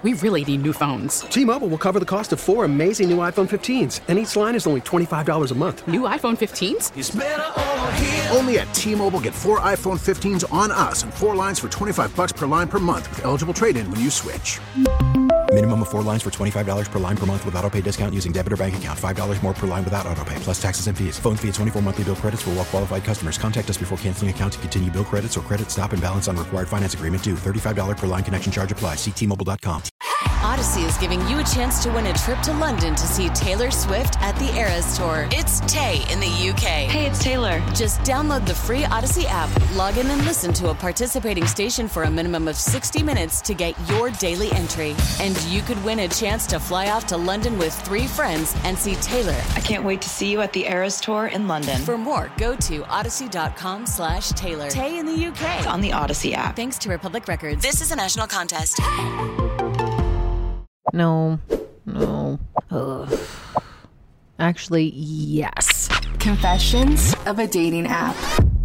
We really need new phones. T-Mobile will cover the cost of 4 amazing new iPhone 15s, and each line is only $25 a month. New iPhone 15s? It's better over here. Only at T-Mobile, get 4 iPhone 15s on us and 4 lines for $25 per line per month with eligible trade-in when you switch. Minimum of 4 lines for $25 per line per month with autopay discount using debit or bank account. $5 more per line without autopay, plus taxes and fees. Phone fee at 24 monthly bill credits for well-qualified customers. Contact us before canceling account to continue bill credits or credit stop and balance on required finance agreement due. $35 per line connection charge applies. See T-Mobile.com. Odyssey is giving you a chance to win a trip to London to see Taylor Swift at the Eras Tour. It's Tay in the UK. Hey, it's Taylor. Just download the free Odyssey app, log in and listen to a participating station for a minimum of 60 minutes to get your daily entry. And you could win a chance to fly off to London with 3 friends and see Taylor. I can't wait to see you at the Eras Tour in London. For more, go to odyssey.com/Taylor. Tay in the UK. It's on the Odyssey app. Thanks to Republic Records. This is a national contest. No. Ugh. Actually, yes. Confessions of a dating app.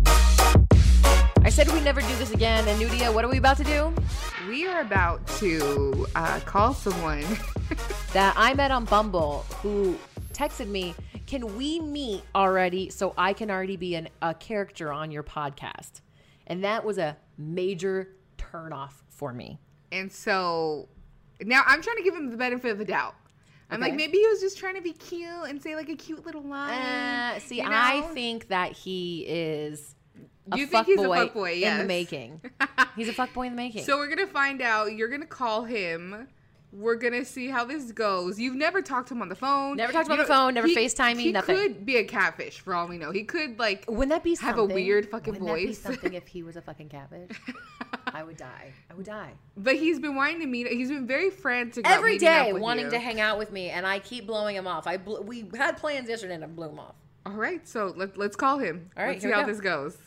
I said we'd never do this again, and Nudia, what are we about to do? We are about to call someone that I met on Bumble who texted me, can we meet already so I can already be a character on your podcast? And that was a major turnoff for me. And so now I'm trying to give him the benefit of the doubt. I'm like, maybe he was just trying to be cute and say like a cute little line. See, you know? I think that he is a fuckboy in the making. He's a fuckboy in the making. So we're going to find out. You're going to call him. We're going to see how this goes. You've never talked to him on the phone. Never talked to him on the phone. Never FaceTiming, nothing. He could be a catfish for all we know. He could like wouldn't that be have a weird fucking voice. Wouldn't that be something if he was a fucking catfish? I would die. But he's been wanting to meet. He's been very frantic about every meeting day up with wanting to hang out with me, and I keep blowing him off. We had plans yesterday, and I blew him off. All right, so let's call him. All right, let's see how this goes.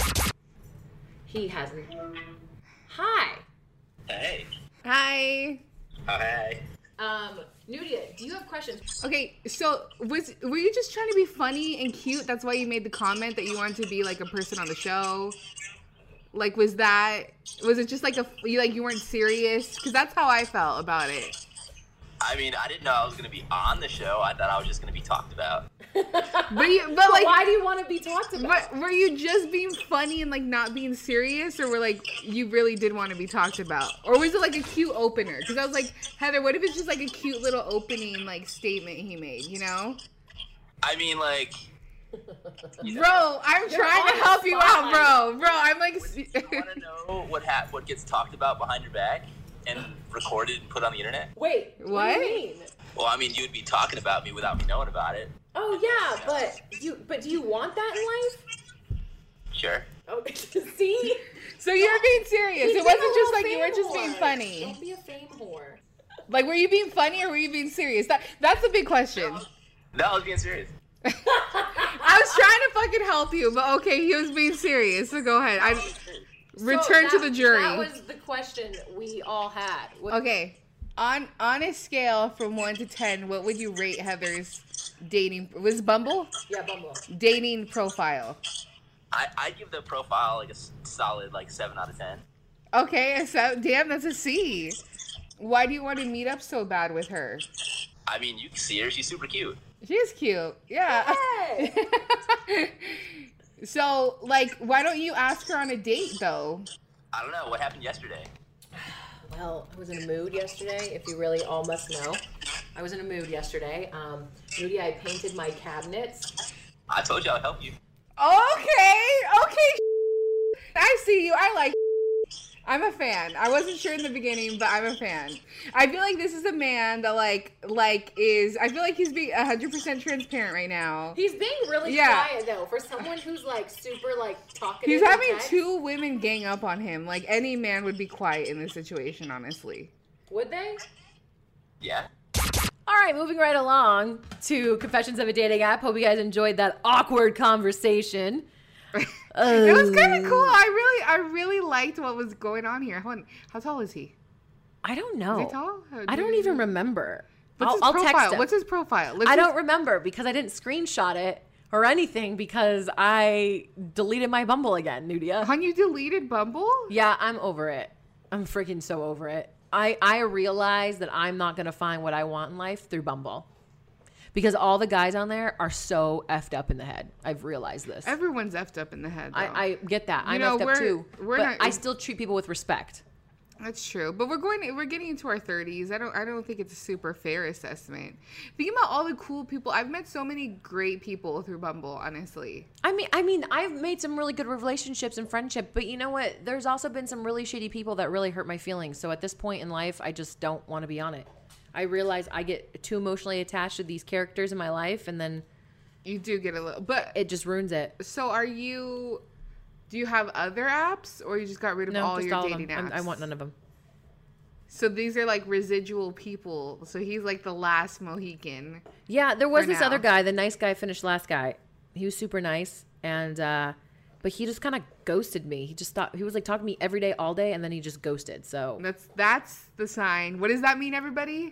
He hasn't. Hi. Hey. Hi. Oh, hey. Nudia, do you have questions? Okay, so were you just trying to be funny and cute? That's why you made the comment that you wanted to be like a person on the show? Like, was it just like you weren't serious? Because that's how I felt about it. I mean, I didn't know I was going to be on the show. I thought I was just going to be talked about. but why do you want to be talked about? But were you just being funny and like not being serious, or were like you really did want to be talked about, or was it like a cute opener? Because I was like, Heather, what if it's just like a cute little opening like statement he made? You know? I mean, like. Bro, I'm trying to help you out, bro. I'm like. You want to know what gets talked about behind your back and recorded and put on the internet? Wait, what do you mean? Well, I mean, you'd be talking about me without me knowing about it. Oh yeah, but do you want that in life? Sure. Oh, see? So you're being serious. It wasn't just like you were just being funny. Don't be a fame whore. Like, were you being funny or were you being serious? That's a big question. No, I was being serious. I was trying to fucking help you, but okay, he was being serious. So go ahead. Return to the jury. That was the question we all had. Okay. On a scale from 1 to 10, what would you rate Heather's dating? Was Bumble? Yeah, Bumble. Dating profile. I'd give the profile like a solid 7 out of 10. Okay, so damn, that's a C. Why do you want to meet up so bad with her? I mean, you can see her. She's super cute. She's cute. Yeah. Hey. So, why don't you ask her on a date, though? I don't know. What happened yesterday? Well, I was in a mood yesterday, if you really all must know. I was in a mood yesterday. Moody, I painted my cabinets. I told you I'd help you. Okay. I see you. I like I'm a fan. I wasn't sure in the beginning, but I'm a fan. I feel like this is a man that is. I feel like he's being 100% transparent right now. He's being really quiet though, for someone who's super talkative. He's having 2 women gang up on him. Like any man would be quiet in this situation, honestly. Would they? Yeah. All right, moving right along to Confessions of a Dating App. Hope you guys enjoyed that awkward conversation. It was kind of cool. I really liked what was going on here. How tall is he? I don't know. Is he tall? I don't even remember. I'll text him. What's his profile? I don't remember because I didn't screenshot it or anything because I deleted my Bumble again, Nudia. Hon, you deleted Bumble? Yeah, I'm over it. I'm freaking so over it. I realize that I'm not going to find what I want in life through Bumble. Because all the guys on there are so effed up in the head. I've realized this. Everyone's effed up in the head, though. I get that. I'm effed up too. But I still treat people with respect. That's true. But we're getting into our 30s. I don't think it's a super fair assessment. Think about all the cool people. I've met so many great people through Bumble, honestly. I mean, I've made some really good relationships and friendship, but you know what? There's also been some really shitty people that really hurt my feelings. So at this point in life, I just don't want to be on it. I realize I get too emotionally attached to these characters in my life, and then you do get a little, but it just ruins it. So do you have other apps, or you just got rid of all your dating apps? I want none of them. So these are like residual people. So he's like the last Mohican. Yeah, there was this other guy, the nice guy finished last guy. He was super nice, and but he just kind of ghosted me. He was like talking to me every day, all day, and then he just ghosted. So that's the sign. What does that mean, everybody?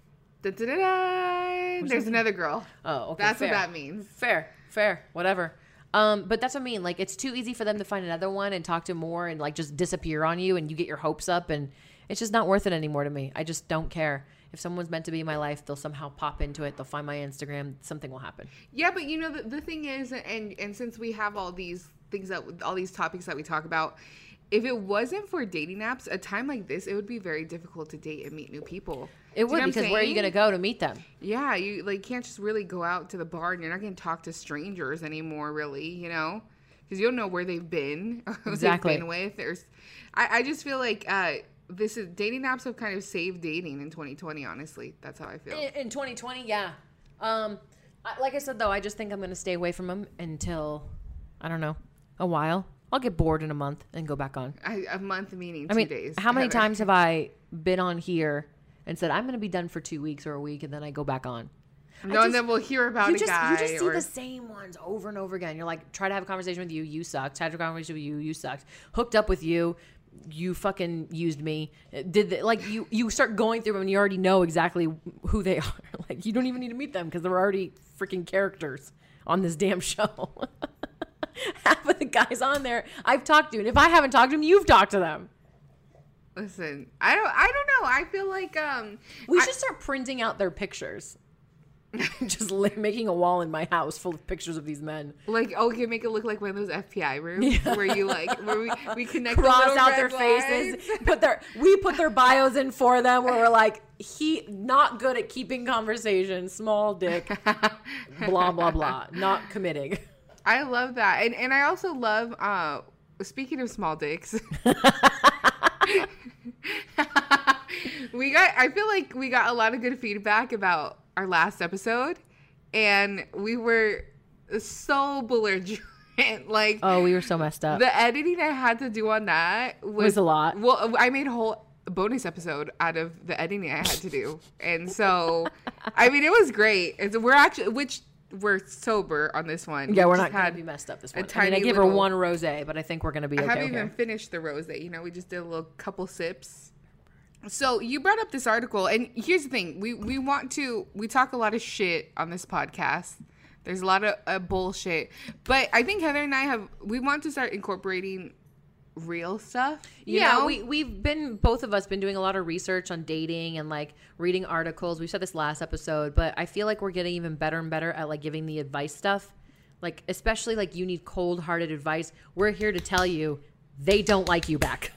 There's another girl. Oh, okay. That's fair. What that means. Fair, whatever. But that's what I mean. Like, it's too easy for them to find another one and talk to more and like just disappear on you, and you get your hopes up, and it's just not worth it anymore to me. I just don't care. If someone's meant to be in my life, they'll somehow pop into it. They'll find my Instagram. Something will happen. Yeah, but you know the thing is, and since we have all these things all these topics that we talk about. If it wasn't for dating apps, a time like this, it would be very difficult to date and meet new people. It would, because where are you going to go to meet them? Yeah, you can't just really go out to the bar, and you're not going to talk to strangers anymore, really, you know? Because you don't know where they've been, or who they've been with. I just feel like dating apps have kind of saved dating in 2020, honestly. That's how I feel. In 2020, yeah. Like I said, though, I just think I'm going to stay away from them until, I don't know, a while. I'll get bored in a month and go back on. A month meaning 2 days. How many times have I been on here and said, I'm going to be done for 2 weeks or a week, and then I go back on? And then we'll hear about a guy. You just see the same ones over and over again. You're like, try to have a conversation with you, you sucked. Try to have a conversation with you, you sucked. Hooked up with you, you fucking used me. You start going through them, and you already know exactly who they are. Like, you don't even need to meet them because they're already freaking characters on this damn show. Half of the guys on there I've talked to, and if I haven't talked to them, you've talked to them. Listen, I don't know. I feel like we should start printing out their pictures. Just making a wall in my house full of pictures of these men. Like, okay, make it look like one of those FBI rooms where you where we connect, cross out their faces, we put their bios in for them. Where we're like, he not good at keeping conversation, small dick, blah blah blah, not committing. I love that. And I also love, speaking of small dicks, I feel like we got a lot of good feedback about our last episode, and we were so belligerent. Like, oh, we were so messed up. The editing I had to do on that was a lot. Well, I made a whole bonus episode out of the editing I had to do. And so, I mean, it was great. We're sober on this one. Yeah, we're not going to be messed up this one. I gave her one rosé, but I think we're going to be okay. I haven't even finished the rosé. You know, we just did a little couple sips. So you brought up this article, and here's the thing. We talk a lot of shit on this podcast. There's a lot of bullshit. But I think Heather and we want to start incorporating real stuff. You know? We've been, both of us been doing a lot of research on dating and like reading articles. We said this last episode, but I feel like we're getting even better and better at like giving the advice stuff. Like, especially like you need cold-hearted advice. We're here to tell you they don't like you back.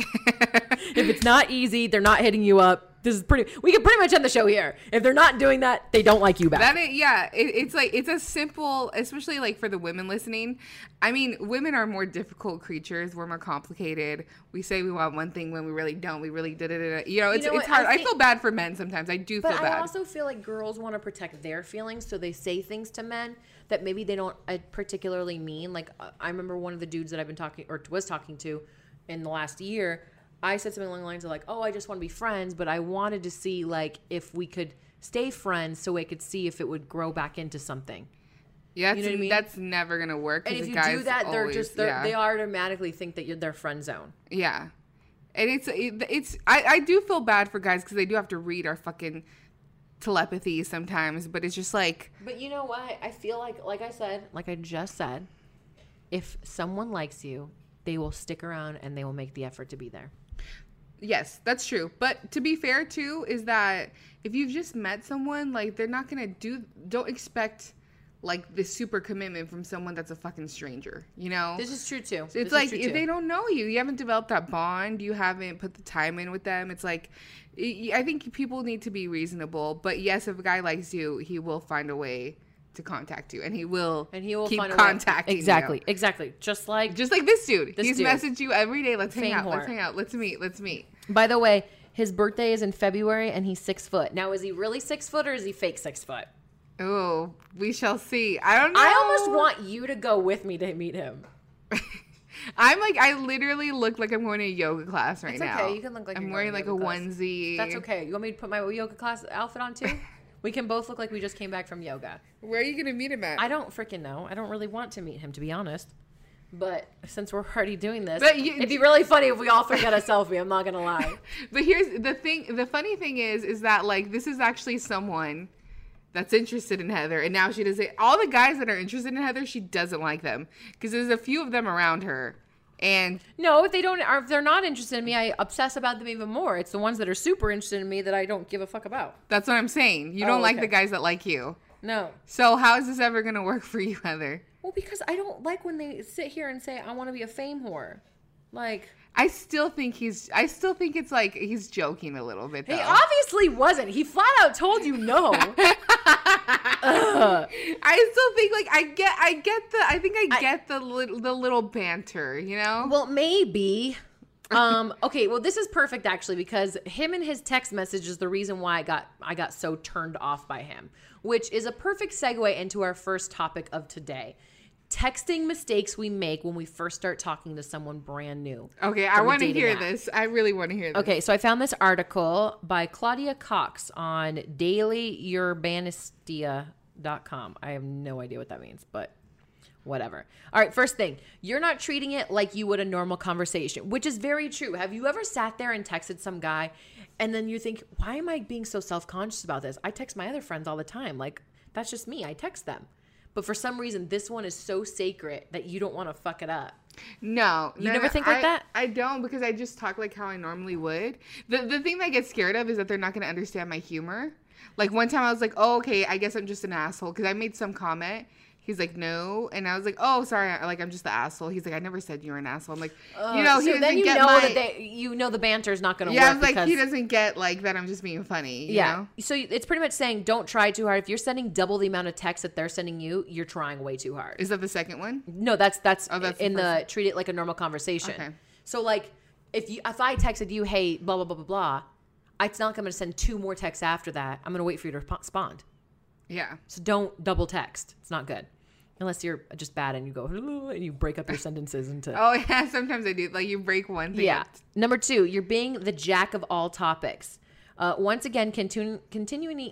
If it's not easy, they're not hitting you up. We can pretty much end the show here. If they're not doing that, they don't like you back. It's a simple, especially like for the women listening. I mean, women are more difficult creatures. We're more complicated. We say we want one thing when we really don't. We really did it. You know, it's hard. I feel bad for men sometimes. I do feel bad. But I also feel like girls want to protect their feelings, so they say things to men that maybe they don't particularly mean. Like, I remember one of the dudes that I've been was talking to in the last year. I said something along the lines of like, oh, I just want to be friends, but I wanted to see like if we could stay friends so I could see if it would grow back into something. Yeah, you know what I mean? That's never going to work. And if you do that, they automatically think that you're their friend zone. Yeah. And I do feel bad for guys because they do have to read our fucking telepathy sometimes, but it's just like. But you know what? I feel like I just said, if someone likes you, they will stick around and they will make the effort to be there. Yes, that's true. But to be fair too, is that if you've just met someone, like they're not gonna don't expect like this super commitment from someone that's a fucking stranger, you know? This is true too. So it's like if they don't know you haven't developed that bond, you haven't put the time in with them. It's like, I think people need to be reasonable. But yes, if a guy likes you, he will find a way to contact you, and he will keep contacting you. Exactly. Just like this dude. He's messaged you every day. Let's hang out. Let's meet. By the way, his birthday is in February, and he's 6 foot. Now, is he really 6 foot, or is he fake 6 foot? Oh, we shall see. I don't know. I almost want you to go with me to meet him. I literally look like I'm going to a yoga class right now. It's okay. You can look like I'm wearing like a onesie. That's okay. You want me to put my yoga class outfit on too? We can both look like we just came back from yoga. Where are you going to meet him at? I don't freaking know. I don't really want to meet him, to be honest. But since we're already doing this, it'd be really funny if we all forget a selfie. I'm not going to lie. But here's the thing. The funny thing is that like this is actually someone that's interested in Heather, and now she doesn't. All the guys that are interested in Heather, she doesn't like them because there's a few of them around her. And no, if they're not interested in me, I obsess about them even more. It's the ones that are super interested in me that I don't give a fuck about. That's what I'm saying. You don't like the guys that like you. No. So how is this ever going to work for you, Heather? Well, because I don't like when they sit here and say, I want to be a fame whore. Like, I still think it's like he's joking a little bit, though. He obviously wasn't. He flat out told you no. I still think like I get the little banter, you know? Well, maybe. Okay, well this is perfect actually, because him and his text message is the reason why I got so turned off by him, which is a perfect segue into our first topic of today. Texting mistakes we make when we first start talking to someone brand new. Okay, I want to hear this. I really want to hear this. Okay, so I found this article by Claudia Cox on dailyurbanistia.com. I have no idea what that means, but whatever. All right, first thing, you're not treating it like you would a normal conversation, which is very true. Have you ever sat there and texted some guy and then you think, why am I being so self-conscious about this? I text my other friends all the time. Like, that's just me. I text them. But for some reason, this one is so sacred that you don't want to fuck it up. No. You never think like that? I don't, because I just talk like how I normally would. The thing that I get scared of is that they're not going to understand my humor. Like one time I was like, oh, okay, I guess I'm just an asshole. Because I made some comment. He's like, no. And I was like, oh, sorry. Like, I'm just the asshole. He's like, I never said you were an asshole. I'm like, you know, he doesn't get the banter is not going to work. Yeah, I was like, he doesn't get like that I'm just being funny. You know? So it's pretty much saying don't try too hard. If you're sending double the amount of text that they're sending you, you're trying way too hard. Is that the second one? No, that's in the treat it like a normal conversation. Okay. So like if I texted you, hey, blah, blah, blah, blah, blah, it's not like I'm going to send 2 more texts after that. I'm going to wait for you to respond. Yeah. So don't double text. It's not good. Unless you're just bad and you go, and you break up your sentences into. Oh, yeah. Sometimes I do. Like you break one thing. Yeah. Number 2, you're being the jack of all topics. Once again, continuing.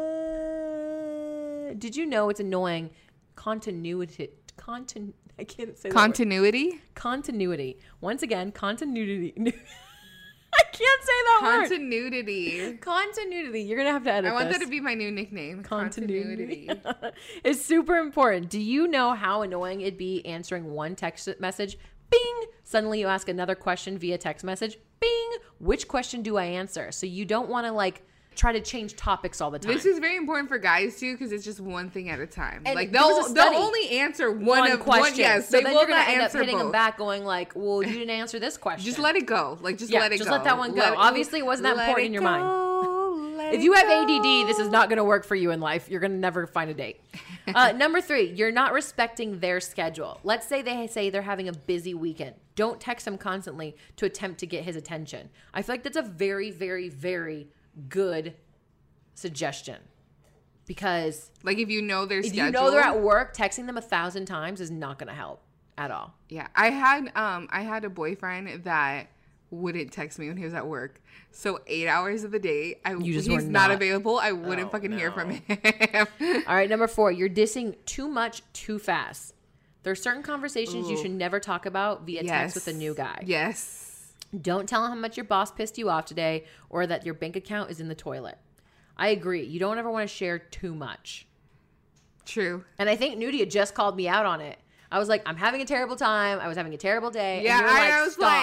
Did you know it's annoying? Continuity. I can't say that Continuity? word. Continuity. Once again, continuity. I can't say that word. Continuity. You're going to have to edit this. I want that to be my new nickname. Continuity. It's super important. Do you know how annoying it'd be answering one text message? Bing! Suddenly you ask another question via text message. Bing! Which question do I answer? So you don't want to like try to change topics all the time. This is very important for guys too, because it's just one thing at a time. And like they'll only answer one question. Yes, so they then will you're not end answer up hitting both. them back, going like, "Well, you didn't answer this question." Just let it go. Like just let it go. Just let that one go. Obviously, it wasn't that important in your mind. If you have ADD, this is not going to work for you in life. You're going to never find a date. Number 3, you're not respecting their schedule. Let's say they say they're having a busy weekend. Don't text him constantly to attempt to get his attention. I feel like that's a very, very, very good suggestion, because like if you know their schedule, you know they're at work, texting them 1,000 times is not going to help at all. Yeah, I had a boyfriend that wouldn't text me when he was at work. So 8 hours of the day, he's not available. I wouldn't hear from him. All right, number 4, you're dissing too much too fast. There are certain conversations you should never talk about via text with a new guy. Yes. Don't tell him how much your boss pissed you off today or that your bank account is in the toilet. I agree. You don't ever want to share too much. True. And I think Nudia just called me out on it. I was like, I'm having a terrible time. I was having a terrible day. Yeah, and you were I was stop. like,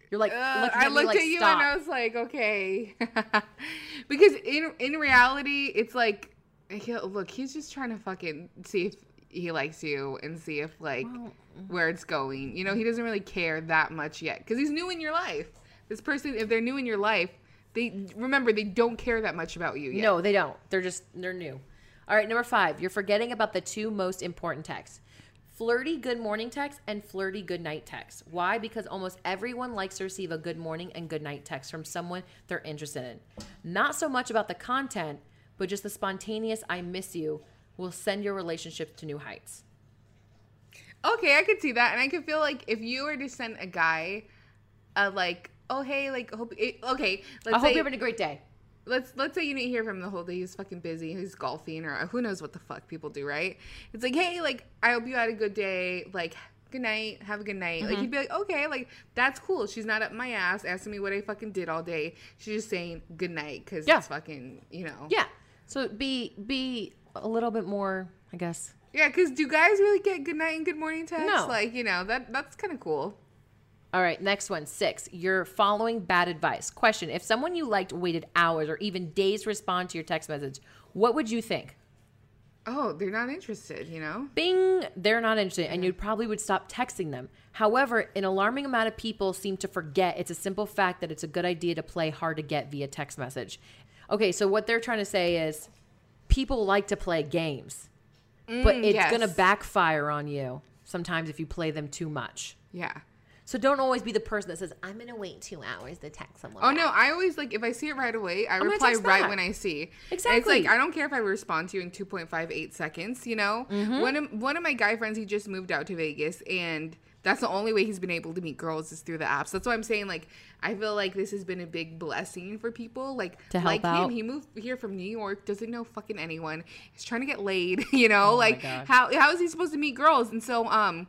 You're like, looking at I me looked like, at you stop. and I was like, okay. Because in reality, it's like, look, he's just trying to fucking see if he likes you and see if like where it's going. You know, he doesn't really care that much yet because he's new in your life. This person, if they're new in your life, they don't care that much about you yet. No, they don't. They're new. All right, number 5. You're forgetting about the 2 most important texts. Flirty good morning text and flirty good night text. Why? Because almost everyone likes to receive a good morning and good night text from someone they're interested in. Not so much about the content, but just the spontaneous I miss you will send your relationships to new heights. Okay, I could see that. And I could feel like if you were to send a guy like, oh, hey, like, I hope you're having a great day. Let's say you didn't hear from him the whole day. He's fucking busy. He's golfing or who knows what the fuck people do, right? It's like, hey, like, I hope you had a good day. Like, good night. Have a good night. Like, you'd be like, okay, like, that's cool. She's not up my ass asking me what I fucking did all day. She's just saying good night because it's fucking, you know. Yeah. So be a little bit more, I guess. Yeah, because do guys really get good night and good morning texts? No. Like, you know, that's kind of cool. All right, next one, 6. You're following bad advice. Question, if someone you liked waited hours or even days to respond to your text message, what would you think? Oh, they're not interested, you know? Bing, they're not interested, and you probably would stop texting them. However, an alarming amount of people seem to forget it's a simple fact that it's a good idea to play hard to get via text message. Okay, so what they're trying to say is people like to play games, but it's going to backfire on you sometimes if you play them too much. Yeah. So don't always be the person that says, I'm going to wait 2 hours to text someone. Oh, no. I always, like, if I see it right away, I reply right when I see. Exactly. It's like, I don't care if I respond to you in 2.58 seconds, you know? One of my guy friends, he just moved out to Vegas, and that's the only way he's been able to meet girls is through the apps. That's why I'm saying, like, I feel like this has been a big blessing for people. Like, to help out. He moved here from New York, doesn't know fucking anyone. He's trying to get laid, you know? Like, how is he supposed to meet girls? And so on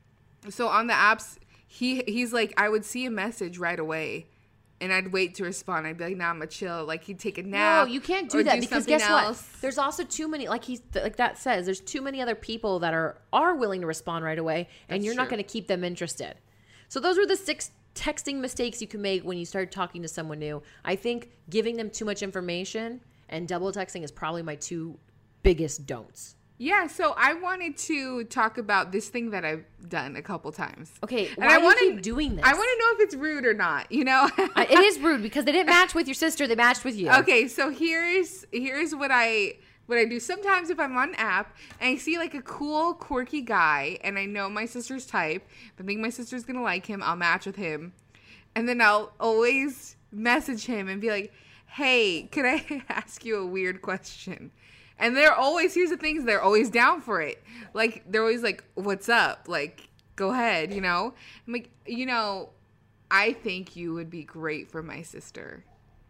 the apps, he's like, I would see a message right away and I'd wait to respond. I'd be like, nah, I'm gonna chill. Like, he'd take a nap. No, you can't do that because guess else. what? There's also too many, like that says, there's too many other people that are willing to respond right away, and you're not going to keep them interested. So those were the 6 texting mistakes you can make when you start talking to someone new. I think giving them too much information and double texting is probably my 2 biggest don'ts. Yeah, so I wanted to talk about this thing that I've done a couple times. Okay, why do you keep doing this? I want to know if it's rude or not, you know? It is rude because they didn't match with your sister, they matched with you. Okay, so here's what I do. Sometimes if I'm on an app and I see like a cool, quirky guy and I know my sister's type, I think my sister's going to like him, I'll match with him. And then I'll always message him and be like, hey, could I ask you a weird question? And they're always, here's the things, they're always down for it. Like, they're always like, what's up? Like, go ahead, you know? I'm like, you know, I think you would be great for my sister.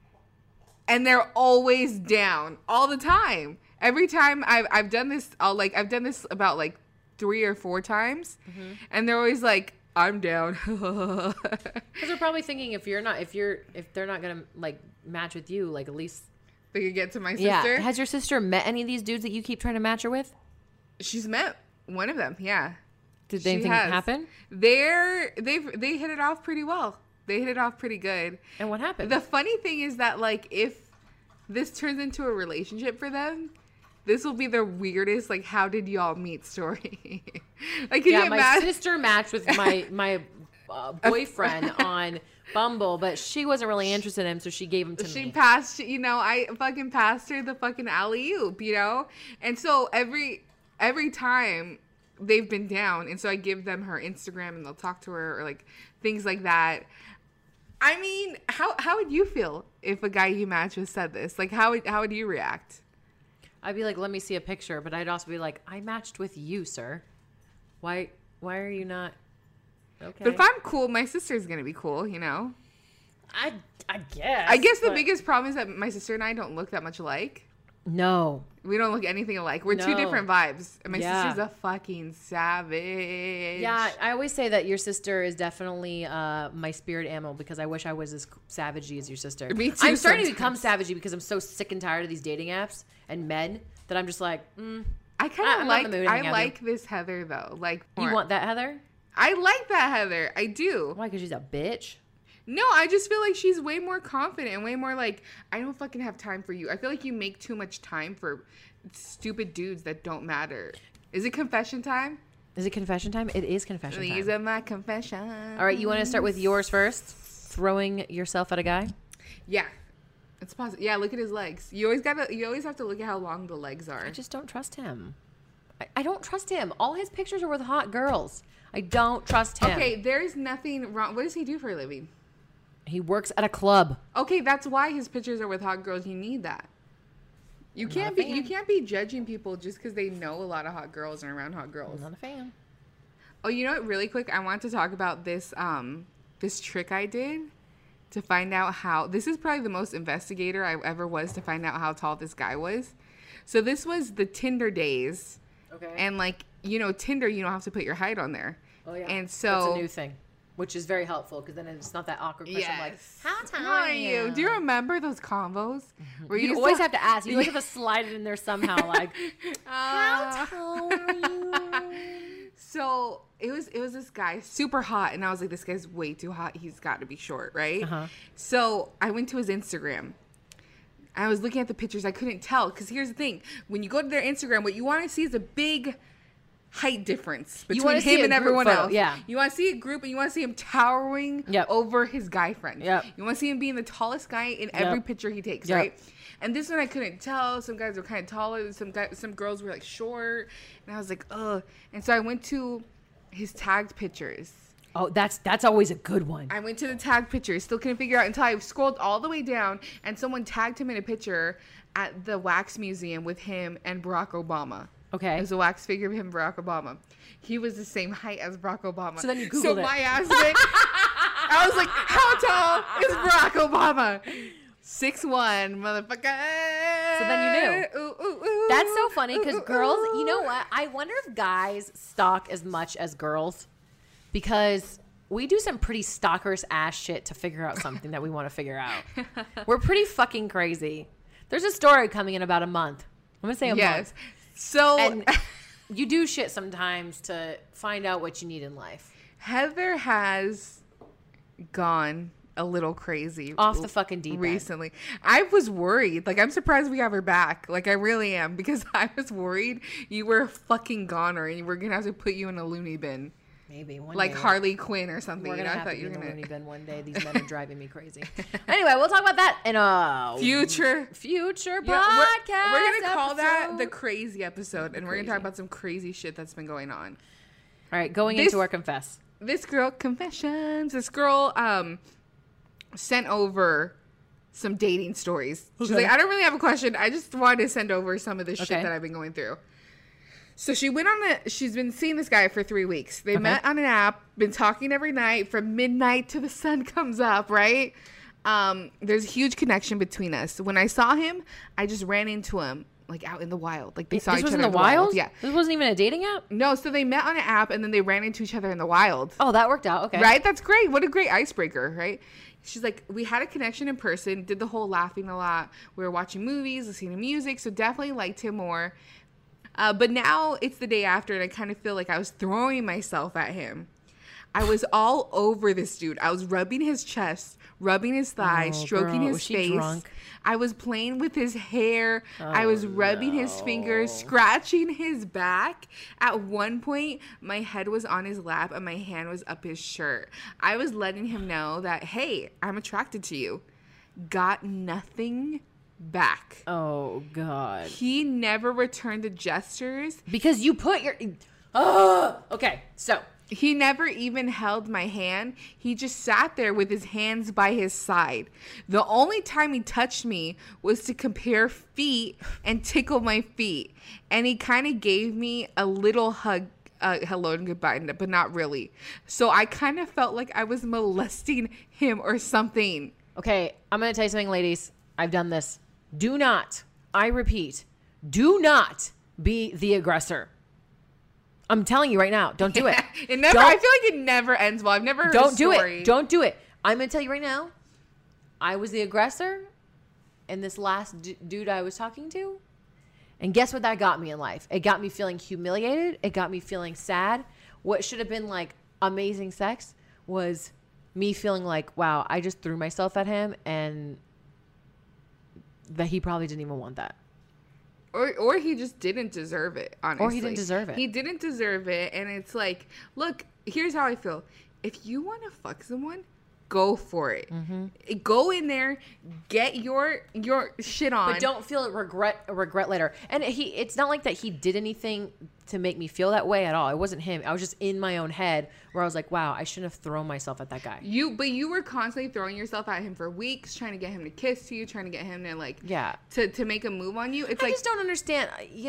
And they're always down all the time. Every time I've done this, I've done this about like 3 or 4 times. And they're always like, I'm down. Because they're probably thinking if they're not gonna like match with you, like at least they could get to my sister. Yeah. Has your sister met any of these dudes that you keep trying to match her with? She's met one of them. Yeah. Did anything happen? They hit it off pretty well. They hit it off pretty good. And what happened? The funny thing is that like if this turns into a relationship for them, this will be the weirdest, like, how did y'all meet story. Like, can you imagine? My sister matched with my boyfriend on Bumble, but she wasn't really interested in him, so she gave him to me. She passed, you know, I fucking passed her the fucking alley-oop, you know? And so every time they've been down, and so I give them her Instagram and they'll talk to her or like things like that. I mean, how would you feel if a guy you match with said this? Like, how would you react? I'd be like, let me see a picture, but I'd also be like, I matched with you, sir. Why are you not? Okay. But if I'm cool, my sister's gonna be cool, you know? I guess. I guess the biggest problem is that my sister and I don't look that much alike. No. We don't look anything alike. We're two different vibes. And my sister's a fucking savage. Yeah, I always say that your sister is definitely my spirit animal because I wish I was as savagey as your sister. Me too. I'm starting to become savagey because I'm so sick and tired of these dating apps and men that I'm just like, I kind of like this Heather though. Like, you want that Heather? I like that Heather. I do. Why? Because she's a bitch? No, I just feel like she's way more confident and way more like, I don't fucking have time for you. I feel like you make too much time for stupid dudes that don't matter. Is it confession time? Is it confession time? It is confession time. These are my confessions. All right, you want to start with yours first? Throwing yourself at a guy? Yeah. It's possible. Yeah, look at his legs. You always have to look at how long the legs are. I just don't trust him. I don't trust him. All his pictures are with hot girls. I don't trust him. Okay, there's nothing wrong. What does he do for a living? He works at a club. Okay, that's why his pictures are with hot girls. You need that. You can't be judging people just because they know a lot of hot girls and are around hot girls. I'm not a fan. Oh, you know what? Really quick, I want to talk about this this trick I did to find out how. This is probably the most investigator I ever was to find out how tall this guy was. So this was the Tinder days. Okay. And like, you know, Tinder, you don't have to put your height on there. Oh yeah. And so that's a new thing, which is very helpful because then it's not that awkward question. Yes. Like, how tall are you? Do you remember those combos where you always have to ask? You always have to slide it in there somehow. Like, how tall are you? So it was this guy, super hot, and I was like, this guy's way too hot. He's got to be short, right? Uh-huh. So I went to his Instagram. I was looking at the pictures. I couldn't tell because here's the thing: when you go to their Instagram, what you want to see is a big height difference between him and everyone else. Yeah. You want to see a group, and you want to see him towering over his guy friend. Yep. You want to see him being the tallest guy in every picture he takes, right? And this one I couldn't tell. Some guys were kind of taller. Some girls were like short, and I was like, ugh. And so I went to his tagged pictures. Oh, that's always a good one. I went to the tagged pictures. Still couldn't figure out until I scrolled all the way down, and someone tagged him in a picture at the Wax Museum with him and Barack Obama. Okay. It was a wax figure of him, Barack Obama. He was the same height as Barack Obama. So then you Googled it. So my ass went. I was like, how tall is Barack Obama? 6'1", motherfucker. So then you knew. Ooh. That's so funny because girls, you know what? I wonder if guys stalk as much as girls because we do some pretty stalkerish ass shit to figure out something that we want to figure out. We're pretty fucking crazy. There's a story coming in about a month. I'm going to say a month. So and you do shit sometimes to find out what you need in life. Heather has gone a little crazy off the fucking deep end recently. I was worried. Like, I'm surprised we have her back. Like, I really am, because I was worried you were a fucking goner and we're gonna have to put you in a loony bin. Maybe one like day. Harley Quinn or something. We're gonna I have thought to you were be in gonna a loony bin one day. These men are driving me crazy. Anyway, we'll talk about that in a future podcast. We're gonna call that the crazy episode, and we're gonna talk about some crazy shit that's been going on. All right, into our confess. This girl confessions. This girl sent over some dating stories. She's like, I don't really have a question. I just wanted to send over some of the shit that I've been going through. So she's been seeing this guy for 3 weeks. They met on an app, been talking every night from midnight till the sun comes up, right? There's a huge connection between us. When I saw him, I just ran into him, like out in the wild. Like they saw each other in the wild? Yeah. This wasn't even a dating app? No, so they met on an app and then they ran into each other in the wild. Oh, that worked out. Okay. Right? That's great. What a great icebreaker, right? She's like, we had a connection in person, did the whole laughing a lot. We were watching movies, listening to music, so definitely liked him more. But now it's the day after, and I kind of feel like I was throwing myself at him. I was all over this dude. I was rubbing his chest, rubbing his thighs, stroking his face. Drunk? I was playing with his hair. I was rubbing his fingers, scratching his back. At one point, my head was on his lap and my hand was up his shirt. I was letting him know that, hey, I'm attracted to you. Got nothing back. Oh, God. He never returned the gestures. Because you put your... Oh, okay, so... He never even held my hand. He just sat there with his hands by his side. The only time he touched me was to compare feet and tickle my feet. And he kind of gave me a little hug, hello and goodbye, but not really. So I kind of felt like I was molesting him or something. Okay, I'm going to tell you something, ladies. I've done this. Do not, I repeat, do not be the aggressor. I'm telling you right now, don't do it. I feel like it never ends well. I've never heard Don't do it. Don't do it. I'm going to tell you right now, I was the aggressor and this last dude I was talking to. And guess what that got me in life? It got me feeling humiliated. It got me feeling sad. What should have been like amazing sex was me feeling like, wow, I just threw myself at him and that he probably didn't even want that. Or he just didn't deserve it, honestly. Or he didn't deserve it. He didn't deserve it. And it's like, look, here's how I feel. If you want to fuck someone, go for it. Mm-hmm. Go in there, get your shit on. But don't feel regret later. And it's not like that he did anything to make me feel that way at all. It wasn't him. I was just in my own head where I was like, wow, I shouldn't have thrown myself at that guy. But you were constantly throwing yourself at him for weeks, trying to get him to kiss you, trying to get him to like, to make a move on you. I just don't understand,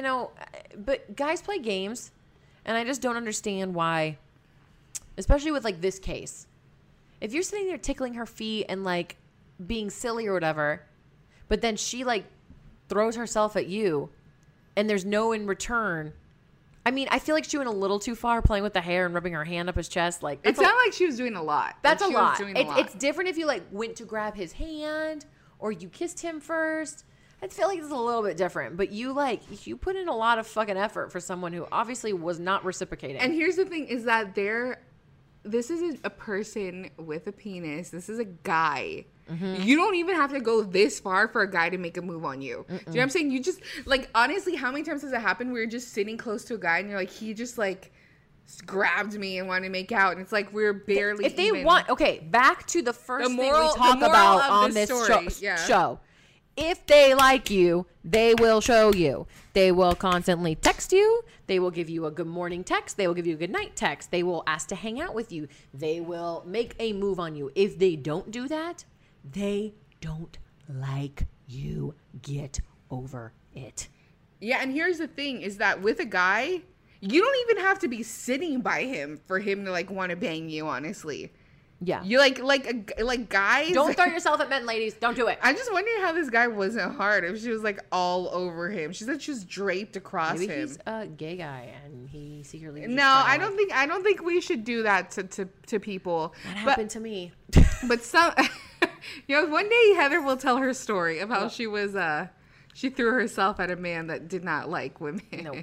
but guys play games, and I just don't understand why, especially with like this case. If you're sitting there tickling her feet and like being silly or whatever, but then she like throws herself at you and there's no in return. I mean, I feel like she went a little too far playing with the hair and rubbing her hand up his chest. Like, it sounded like she was doing a lot. That's a lot. It's different if you like went to grab his hand or you kissed him first. I feel like it's a little bit different, but you put in a lot of fucking effort for someone who obviously was not reciprocating. And here's the thing is that this is a person with a penis. This is a guy. Mm-hmm. You don't even have to go this far for a guy to make a move on you. Do you know what I'm saying? You just, like, honestly, how many times has it happened where you're just sitting close to a guy and you're like, he just, like, grabbed me and wanted to make out. And it's like, we're barely If they want, okay, back to the first thing we talk about on this show. If they like you, they will show you. They will constantly text you. They will give you a good morning text. They will give you a good night text. They will ask to hang out with you. They will make a move on you. If they don't do that, they don't like you. Get over it. Yeah, and here's the thing is that with a guy, you don't even have to be sitting by him for him to like want to bang you, honestly. Yeah. You like guys. Don't throw yourself at men, ladies. Don't do it. I just wonder how this guy wasn't hard if she was like all over him. She said she was draped across him. Maybe he's a gay guy and he secretly. No, I don't think we should do that to people. That happened to me. But some, one day Heather will tell her story of how she was she threw herself at a man that did not like women. No.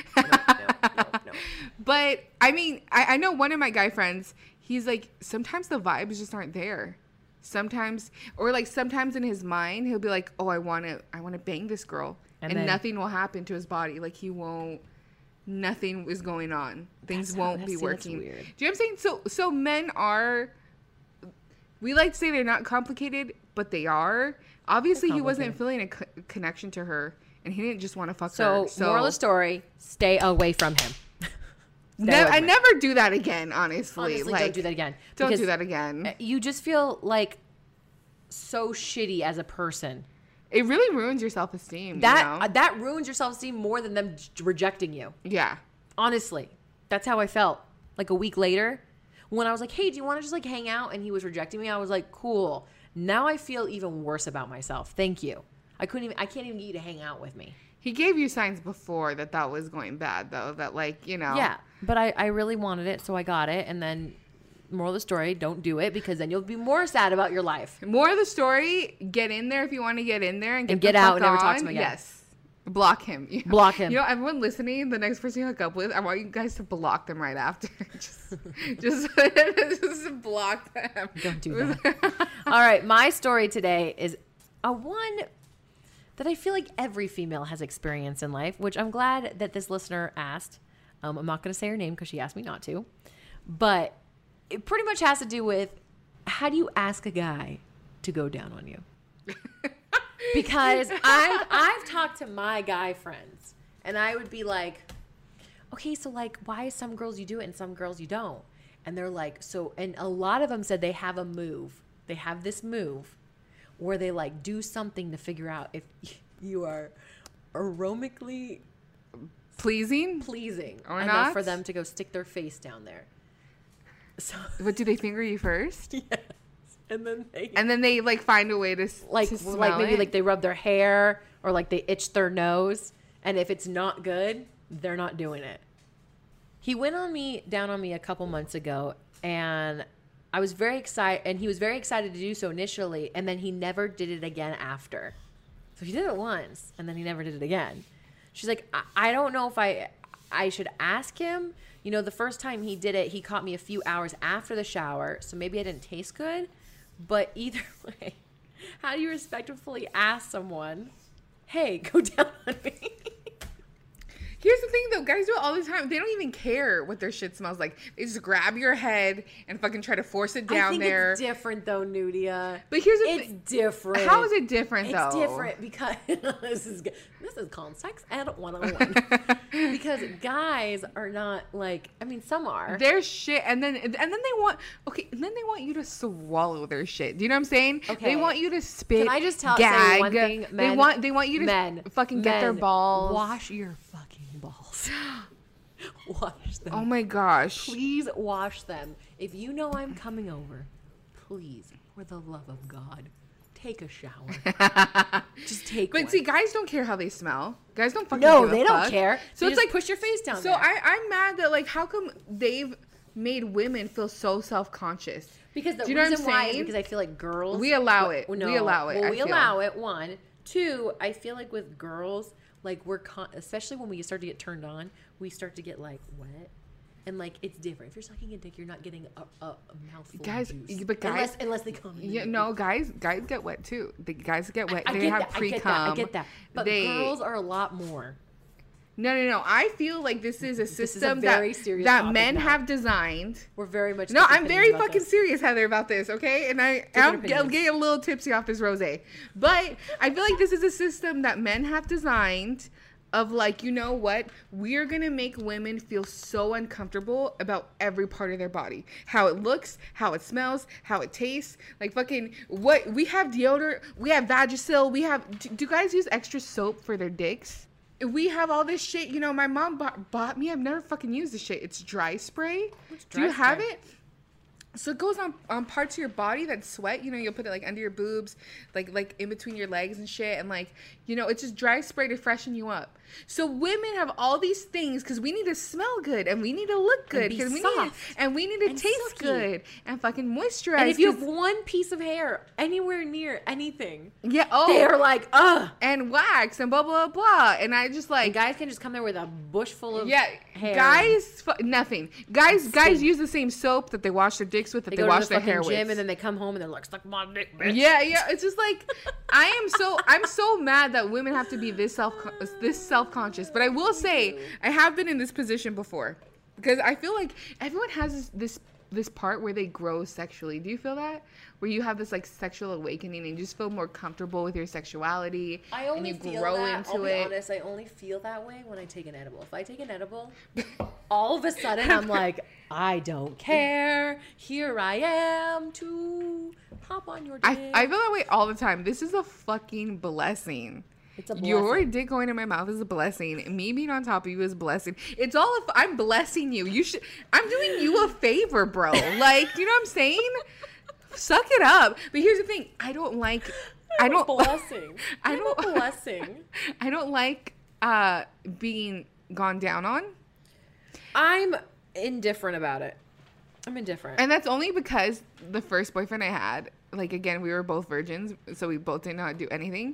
But I mean, I know one of my guy friends. He's like, sometimes the vibes just aren't there. Sometimes in his mind, he'll be like, oh, I want to bang this girl. And then nothing will happen to his body. Like nothing is going on. Things won't be working. Do you know what I'm saying? So men are, we like to say they're not complicated, but they are. Obviously, he wasn't feeling a connection to her. And he didn't just want to fuck her. So moral of the story, stay away from him. I never do that again, honestly. Like, don't do that again. Don't do that again. You just feel like so shitty as a person. It really ruins your self-esteem. That ruins your self-esteem more than them rejecting you. Yeah. Honestly, that's how I felt. Like a week later, when I was like, hey, do you want to just like hang out? And he was rejecting me. I was like, cool. Now I feel even worse about myself. Thank you. I can't even get you to hang out with me. He gave you signs before that was going bad, though. That, like, Yeah, but I really wanted it, so I got it. And then, moral of the story, don't do it, because then you'll be more sad about your life. Moral of the story, get in there if you want to get in there. And get out and never talk to him again. Yes. Block him. Block him. Everyone listening, the next person you hook up with, I want you guys to block them right after. just block them. Don't do that. All right, my story today is a one that I feel like every female has experienced in life, which I'm glad that this listener asked. I'm not going to say her name because she asked me not to. But it pretty much has to do with, how do you ask a guy to go down on you? Because I've talked to my guy friends, and I would be like, okay, so like, why some girls you do it and some girls you don't? And they're like, and a lot of them said they have a move. They have this move where they like do something to figure out if you are aromatically pleasing or enough not for them to go stick their face down there. So, but do they finger you first? Yes. And then they like find a way to smell maybe it? like they rub their hair or like they itch their nose, and if it's not good, they're not doing it. He went down on me a couple months ago, and I was very excited, and he was very excited to do so initially, and then he never did it again after. So he did it once, and then he never did it again. She's like, I don't know if I should ask him. You know, the first time he did it, he caught me a few hours after the shower, so maybe I didn't taste good. But either way, how do you respectfully ask someone, hey, go down on me? Here's the thing, though. Guys do it all the time. They don't even care what their shit smells like. They just grab your head and fucking try to force it down there. It's different, though, Nudia. But here's the thing. It's different. How is it different, though? It's different because this is called Sex Ed 101. Because guys are not like, I mean, some are. Their shit, and then they want you to swallow their shit. Do you know what I'm saying? Okay. They want you to spit. Can I just say one thing? Men, they want you to fucking get their balls. Wash your fucking balls. Wash them. Oh my gosh. Please wash them. If you know I'm coming over, please, for the love of God, take a shower. Just take one. But see, guys don't care how they smell. Guys don't fucking No, give a they don't fuck. care. So They it's just like push your face down So there. I'm mad that, like, how come they've made women feel so self-conscious? Because the Do you know what reason I'm why is saying? because I feel like girls... We allow it. No, We allow it, Well, I we feel. allow it, one. Two, I feel like with girls, like especially when we start to get turned on, we start to get like wet. And like it's different. If you're sucking a dick, you're not getting a mouthful Guys, of juice. but guys, unless they come. Yeah, no, guys get wet too. The guys get wet. They have pre-cum. I get that. But girls are a lot more. No. I feel like this is a system very serious that topic men now. have designed. We're very much. No, I'm very fucking serious, Heather, about this. Okay, and I'm getting a little tipsy off this rosé, but I feel like this is a system that men have designed. Of like, you know what? We're going to make women feel so uncomfortable about every part of their body. How it looks, how it smells, how it tastes. Like fucking what? We have deodorant. We have Vagisil. We have... Do guys use extra soap for their dicks? We have all this shit. You know, my mom bought me. I've never fucking used this shit. It's dry spray. Do you have it? So it goes on parts of your body that sweat. You know, you'll put it like under your boobs, like in between your legs and shit. And like, you know, it's just dry spray to freshen you up. So women have all these things because we need to smell good and we need to look good because we need to taste silky. Good and fucking moisturize. And if you have one piece of hair anywhere near anything, yeah, they're like, and wax and blah blah blah. And I just like, and guys can just come there with a bush full of hair. Guys, nothing. Guys use the same soap that they wash their dicks with, that they wash their hair with. Gym and then they come home and they're like, suck my dick, bitch. Yeah. It's just like, I'm so mad that women have to be this self-conscious. But I will say, I have been in this position before because I feel like everyone has this part where they grow sexually. Do you feel that? Where you have this like sexual awakening and you just feel more comfortable with your sexuality. I only and you feel grow that. into I'll be it. honest, I only feel that way when I take an edible. If I take an edible, all of a sudden I'm like, I don't care. Here I am to hop on your dick. I feel that way all the time. This is a fucking blessing. It's a blessing. Your dick going in my mouth is a blessing. Me being on top of you is a blessing. It's all I'm blessing you. I'm doing you a favor, bro. Like, you know what I'm saying? Suck it up. But here's the thing. I don't like blessing. I don't like being gone down on. I'm indifferent about it. I'm indifferent. And that's only because the first boyfriend I had, like, again, we were both virgins, so we both didn't know how to do anything.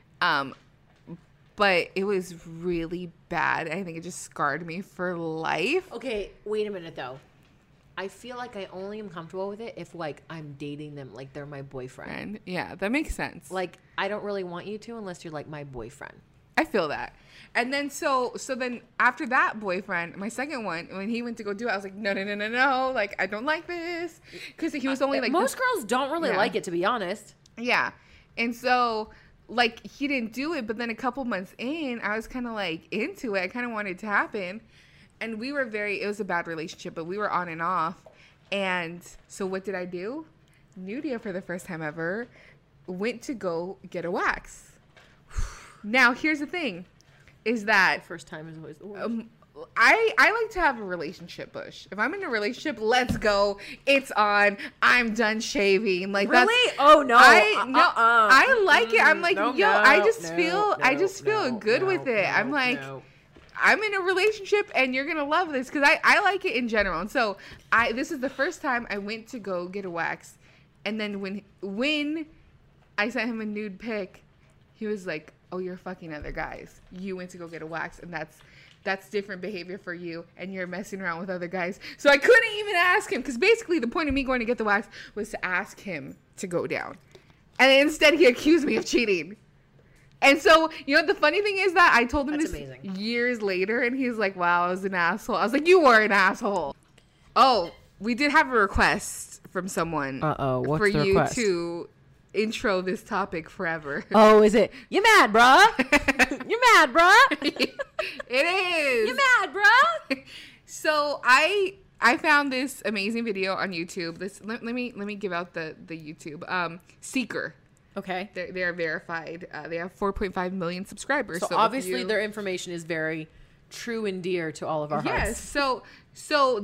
But it was really bad. I think it just scarred me for life. Okay, wait a minute though. I feel like I only am comfortable with it if like I'm dating them, like they're my boyfriend. Yeah, that makes sense. Like I don't really want you to unless you're like my boyfriend. I feel that. And then so then after that boyfriend, my second one, when he went to go do it, I was like, no. Like, I don't like this. Because he was only like... Most girls don't really like it, to be honest. Yeah. And so, like, he didn't do it. But then a couple months in, I was kind of like into it. I kind of wanted it to happen. And we were it was a bad relationship, but we were on and off. And so what did I do? Nudia, for the first time ever, went to go get a wax. Now, here's the thing, is that... First time is always the worst. I like to have a relationship bush. If I'm in a relationship, let's go. It's on. I'm done shaving. Like really? That's, oh no. I like it. I'm like, I just feel good with it. I'm like, I'm in a relationship and you're gonna love this because I like it in general. And so this is the first time I went to go get a wax, and then when I sent him a nude pic, he was like, "Oh, you're fucking other guys. You went to go get a wax, and that's different behavior for you, and you're messing around with other guys. So I couldn't even ask him, because basically the point of me going to get the wax was to ask him to go down. And instead he accused me of cheating. And so, you know, the funny thing is that I told him this years later, and he's like, wow, I was an asshole. I was like, you were an asshole. Oh, we did have a request from someone. What's for the you request? to intro this topic forever. Oh, is it? You mad, bruh? You mad, bruh? It is. You mad, bruh? So I found this amazing video on YouTube. Let me give out the YouTube. Seeker. Okay. They're verified. They have 4.5 million subscribers. So obviously their information is very true and dear to all of our hearts. Yes. So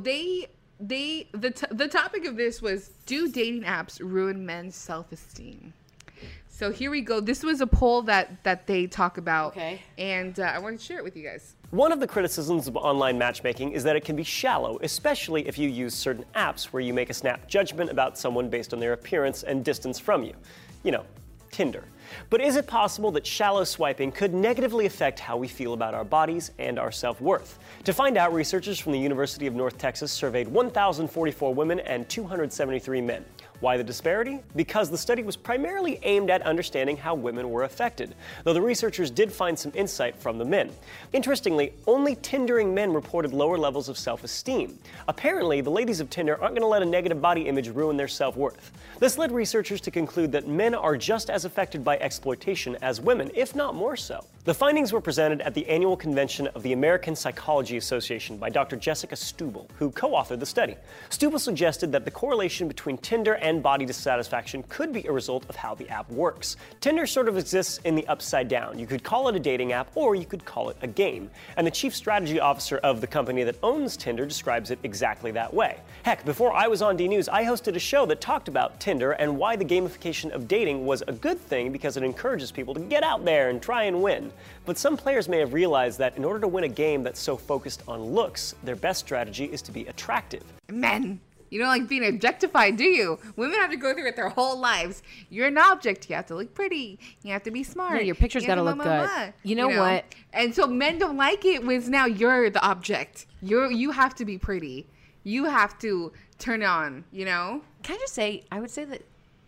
the topic of this was, do dating apps ruin men's self-esteem? So here we go. This was a poll that they talk about. Okay. And I want to share it with you guys. One of the criticisms of online matchmaking is that it can be shallow, especially if you use certain apps where you make a snap judgment about someone based on their appearance and distance from you. You know, Tinder. But is it possible that shallow swiping could negatively affect how we feel about our bodies and our self-worth? To find out, researchers from the University of North Texas surveyed 1,044 women and 273 men. Why the disparity? Because the study was primarily aimed at understanding how women were affected, though the researchers did find some insight from the men. Interestingly, only Tindering men reported lower levels of self-esteem. Apparently, the ladies of Tinder aren't going to let a negative body image ruin their self-worth. This led researchers to conclude that men are just as affected by exploitation as women, if not more so. The findings were presented at the annual convention of the American Psychology Association by Dr. Jessica Stubel, who co-authored the study. Stubel suggested that the correlation between Tinder and body dissatisfaction could be a result of how the app works. Tinder sort of exists in the upside down. You could call it a dating app, or you could call it a game. And the chief strategy officer of the company that owns Tinder describes it exactly that way. Heck, before I was on D News, I hosted a show that talked about Tinder and why the gamification of dating was a good thing because it encourages people to get out there and try and win. But some players may have realized that in order to win a game that's so focused on looks, their best strategy is to be attractive. Men, you don't like being objectified, do you? Women have to go through it their whole lives. You're an object. You have to look pretty. You have to be smart. Yeah, your picture's got to look good. You know what? And so men don't like it when now you're the object. You have to be pretty. You have to turn on, you know? Can I just say, I would say that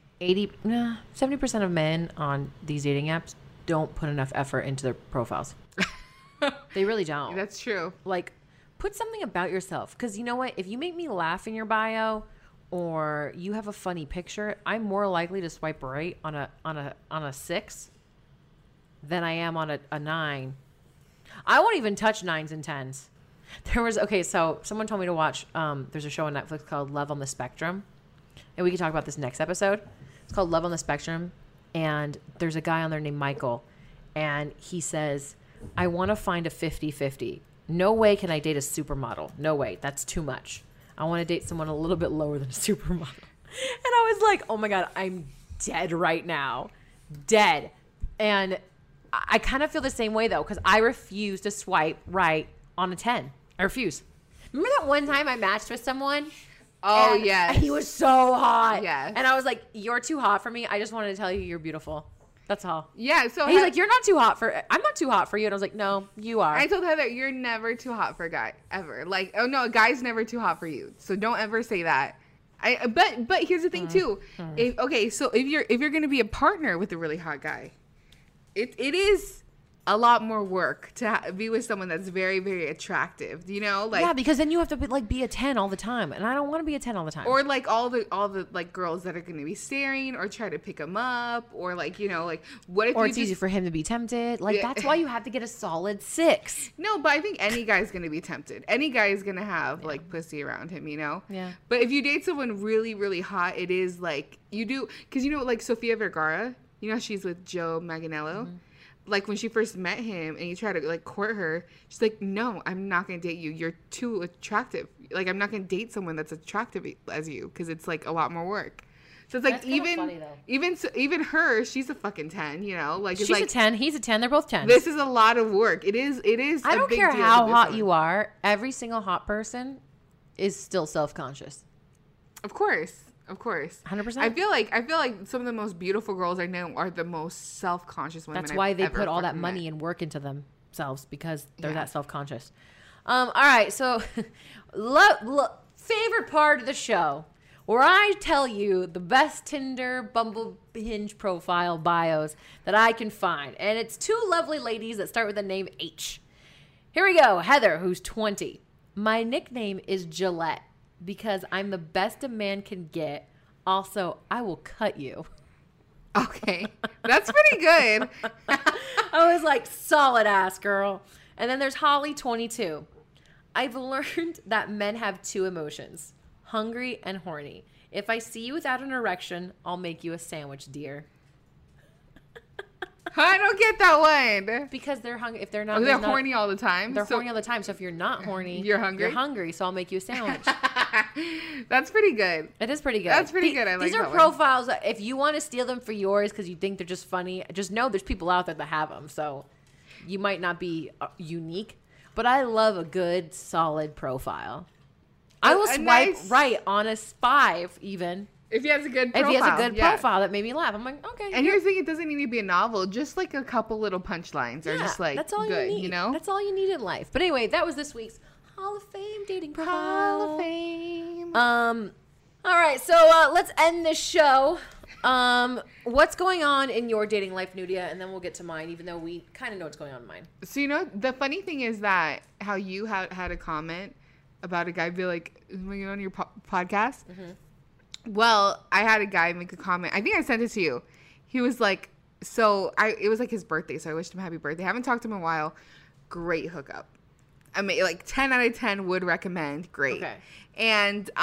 70% of men on these dating apps don't put enough effort into their profiles. They really don't. That's true. Like, put something about yourself. Because you know what? If you make me laugh in your bio or you have a funny picture, I'm more likely to swipe right on a 6 than I am on a 9. I won't even touch 9s and 10s. So someone told me to watch, there's a show on Netflix called Love on the Spectrum. And we can talk about this next episode. It's called Love on the Spectrum. And there's a guy on there named Michael. And he says, I want to find a 50-50. No way can I date a supermodel. No way. That's too much. I want to date someone a little bit lower than a supermodel. And I was like, oh my God, I'm dead right now. Dead. And I kind of feel the same way though, because I refuse to swipe right on a 10. I refuse. Remember that one time I matched with someone? Oh, yes. He was so hot. Yes. And I was like, you're too hot for me. I just wanted to tell you you're beautiful. That's all. Yeah. So he's like, I'm not too hot for you. And I was like, no, you are. I told Heather, you're never too hot for a guy, ever. Like, oh no, a guy's never too hot for you. So don't ever say that. But here's the thing too. So if you're gonna be a partner with a really hot guy, it is a lot more work to be with someone that's very, very attractive, you know? Like, yeah, because then you have to be a 10 all the time, and I don't want to be a 10 all the time. Or like all the like girls that are going to be staring or try to pick him up, or like, you know, like what if it's easy for him to be tempted. Like that's why you have to get a solid 6. No, but I think any guy's going to be tempted. Any guy is going to have like pussy around him, you know? Yeah. But if you date someone really, really hot, it is like you do, because you know, like Sofia Vergara, you know, she's with Joe Manganiello. Mm-hmm. Like when she first met him and he tried to like court her, she's like, no, I'm not going to date you. You're too attractive. Like, I'm not going to date someone that's attractive as you, because it's like a lot more work. So it's like even her, she's a fucking 10, you know? Like, it's she's like, a 10, he's a 10, they're both 10s. This is a lot of work. It is. I don't care how hot you are. Every single hot person is still self-conscious. Of course. 100%. I feel like some of the most beautiful girls I know are the most self-conscious women. That's why they I've put all that met. money and work into them. themselves because they're that self-conscious. All right, so favorite part of the show where I tell you the best Tinder, Bumble, Hinge profile bios that I can find. And it's two lovely ladies that start with the name H. Here we go. Heather, who's 20. My nickname is Gillette because I'm the best a man can get. Also, I will cut you. Okay. That's pretty good. I was like, solid ass girl. And then there's Holly, 22. I've learned that men have two emotions, hungry and horny. If I see you without an erection, I'll make you a sandwich, dear. I don't get that one. Because they're hungry. If they're not, they're horny all the time. They're horny all the time. So if you're not horny, you're hungry. You're hungry. So I'll make you a sandwich. That's pretty good. It is pretty good. That's pretty good. I like these are that profiles. If you want to steal them for yours because you think they're just funny, just know there's people out there that have them. So you might not be unique, but I love a good, solid profile. I will swipe right on a 5 even. If he has a good profile. If he has a good profile that made me laugh. I'm like, okay. And here's the thing, it doesn't need to be a novel. Just like a couple little punchlines are just like that's all good, you need. You know? That's all you need in life. But anyway, that was this week's Hall of Fame dating profile. Hall of Fame. All right, so let's end this show. What's going on in your dating life, Nudia? And then we'll get to mine, even though we kind of know what's going on in mine. So, you know, the funny thing is that how you had a comment about a guy be like, on your podcast? Mm-hmm. Well, I had a guy make a comment. I think I sent it to you. He was like, it was like his birthday, so I wished him happy birthday. I haven't talked to him in a while. Great hookup. I mean, like 10 out of 10 would recommend. Great. Okay. And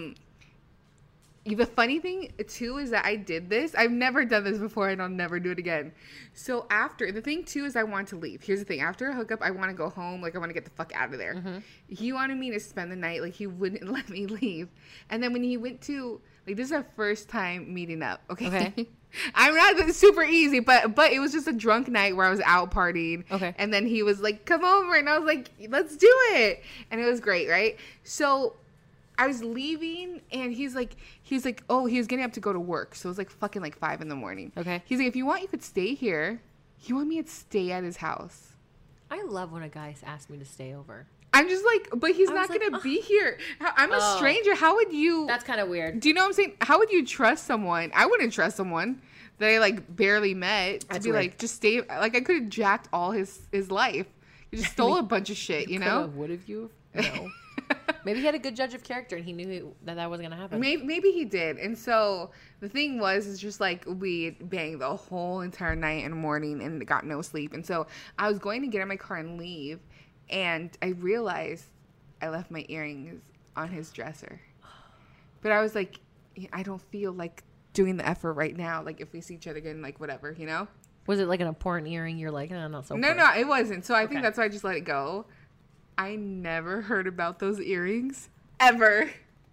the funny thing, too, is that I did this. I've never done this before, and I'll never do it again. So the thing, too, is I want to leave. Here's the thing. After a hookup, I want to go home. Like, I want to get the fuck out of there. Mm-hmm. He wanted me to spend the night. Like, he wouldn't let me leave. And then when he went to, like, this is our first time meeting up, okay? I'm not super easy, but it was just a drunk night where I was out partying. Okay. And then he was like, come over. And I was like, let's do it. And it was great, right? So I was leaving, and he's like, oh, he was getting up to go to work. So it was like fucking like 5 a.m. Okay. He's like, if you want, you could stay here. He wanted me to stay at his house. I love when a guy asks me to stay over. I'm just like, but he's not going to be here. I'm a stranger. How would you? That's kind of weird. Do you know what I'm saying? How would you trust someone? I wouldn't trust someone that I like barely met to be weird. Like, just stay. Like, I could have jacked all his life. He just stole a bunch of shit, you know? Would have you? No. Maybe he had a good judge of character and he knew that wasn't going to happen. Maybe he did. And so the thing was, just like we banged the whole entire night and morning and got no sleep. And so I was going to get in my car and leave. And I realized I left my earrings on his dresser. But I was like, I don't feel like doing the effort right now. Like, if we see each other again, like, whatever, you know? Was it like an important earring? You're like, not so important. No, it wasn't. So I think that's why I just let it go. I never heard about those earrings. Ever.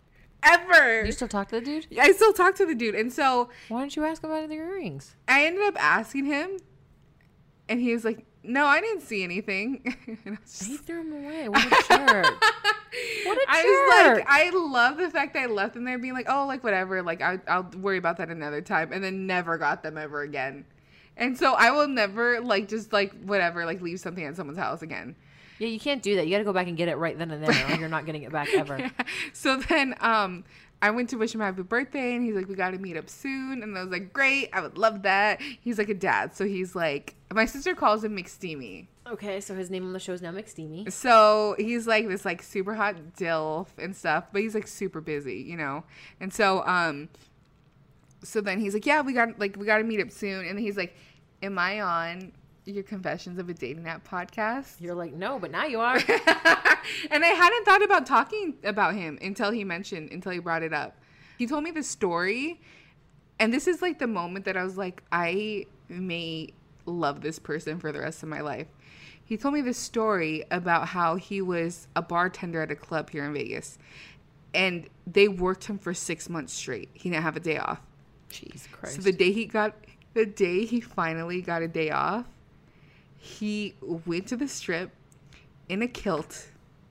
You still talk to the dude? I still talk to the dude. And so... Why didn't you ask about the earrings? I ended up asking him. And he was like, no, I didn't see anything. And he threw them away. What a jerk. I was like, I love the fact that I left them there being like, oh, like, whatever. Like, I'll worry about that another time. And then never got them ever again. And so I will never, like, just, like, whatever, like, leave something at someone's house again. Yeah, you can't do that. You got to go back and get it right then and there, or you're not getting it back ever. Yeah. So then I went to wish him happy birthday, and he's like, we got to meet up soon. And I was like, great, I would love that. He's like a dad, so he's like, my sister calls him McSteamy. Okay, so his name on the show is now McSteamy. So he's like this like super hot DILF and stuff, but he's like super busy, you know? And so so then he's like, yeah, we got to meet up soon. And then he's like, am I on your Confessions of a Dating App podcast? You're like, no, but now you are. And I hadn't thought about talking about him until he brought it up. He told me the story, and this is like the moment that I was like, I may love this person for the rest of my life. He told me this story about how he was a bartender at a club here in Vegas, and they worked him for 6 months straight. He didn't have a day off. Jesus Christ. So the day he finally got a day off, he went to the strip in a kilt,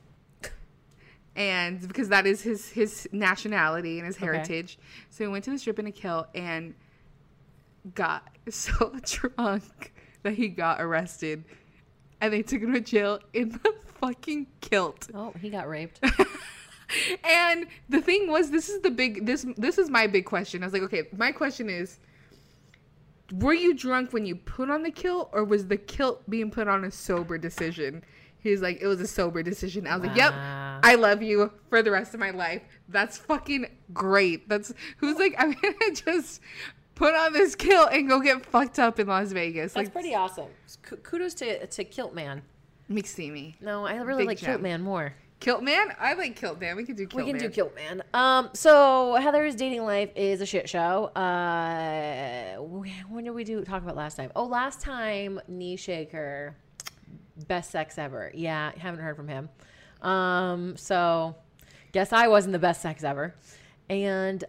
and because that is his nationality and his heritage. So he went to the strip in a kilt and got so drunk that he got arrested and they took him to jail in the fucking kilt. Oh, he got raped. And the thing was, this is my big question. I was like, okay, my question is, were you drunk when you put on the kilt, or was the kilt being put on a sober decision? He's like, it was a sober decision. I was like, yep, I love you for the rest of my life. That's fucking great. That's who's like, I'm gonna just put on this kilt and go get fucked up in Las Vegas. That's pretty awesome. Kudos to Kilt Man. McSteamy. No, I really like Kilt Man more. Kilt Man? I like Kilt Man. We can do Kilt Man. We can do Kilt Man. So Heather's dating life is a shit show. When did we talk about last time? Oh, last time, Knee Shaker, best sex ever. Yeah, haven't heard from him. So guess I wasn't the best sex ever. And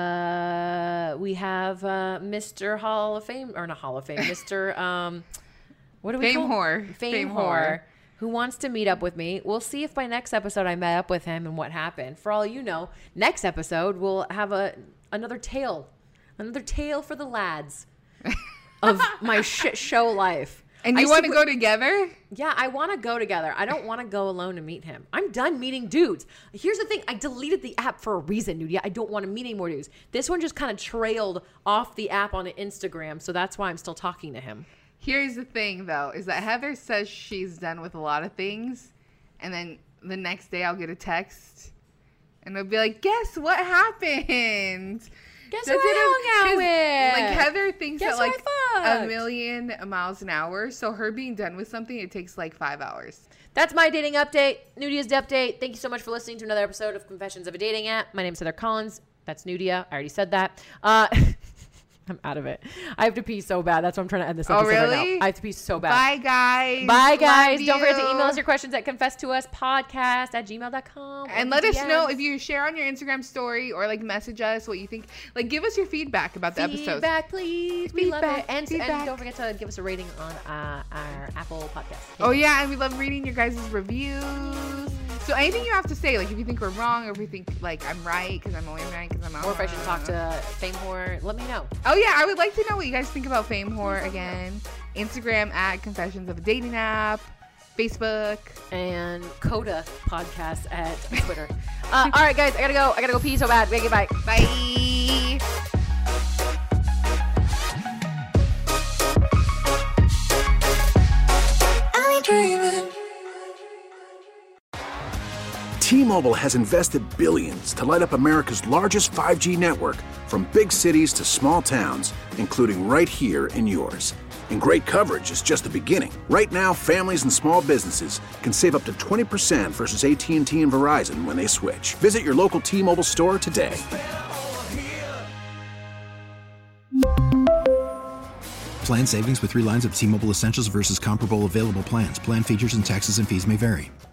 we have Mr. Hall of Fame, or not Hall of Fame, Mr. What do we call him? Fame whore. Who wants to meet up with me. We'll see if by next episode I met up with him and what happened. For all you know, next episode we'll have another tale for the lads of my shit show life. And you want to go together? Yeah, I want to go together. I don't want to go alone to meet him. I'm done meeting dudes. Here's the thing. I deleted the app for a reason, dude. Yeah, I don't want to meet any more dudes. This one just kind of trailed off the app on Instagram, so that's why I'm still talking to him. Here's the thing, though, is that Heather says she's done with a lot of things, and then the next day I'll get a text, and it'll be like, guess what happened? Guess who I hung out with? Like, Heather thinks that, like, 1,000,000 miles an hour, so her being done with something, it takes, like, 5 hours. That's my dating update. Nudia's update. Thank you so much for listening to another episode of Confessions of a Dating App. My name's Heather Collins. That's Nudia. I already said that. I'm out of it. I have to pee so bad. That's why I'm trying to end this episode right now. I have to pee so bad. Bye, guys. Bye, guys. Don't forget to email us your questions at confesstoUspodcast@gmail.com. And let us know if you share on your Instagram story or, like, message us what you think. Like, give us your feedback about the episodes. Feedback, please. We love it. And don't forget to give us a rating on our Apple podcast. Oh, yeah. And we love reading your guys' reviews. So anything you have to say, like if you think we're wrong or if you think like I'm right because I'm only right because I'm out. Or if I should talk to Fame Whore, let me know. Oh yeah, I would like to know what you guys think about Fame Whore again. Instagram at Confessions of a Dating App, Facebook, and Coda Podcast at Twitter. All right, guys, I gotta go pee so bad. We gotta get bye. Bye. I'm dreaming. T-Mobile has invested billions to light up America's largest 5G network, from big cities to small towns, including right here in yours. And great coverage is just the beginning. Right now, families and small businesses can save up to 20% versus AT&T and Verizon when they switch. Visit your local T-Mobile store today. Plan savings with 3 lines of T-Mobile Essentials versus comparable available plans. Plan features and taxes and fees may vary.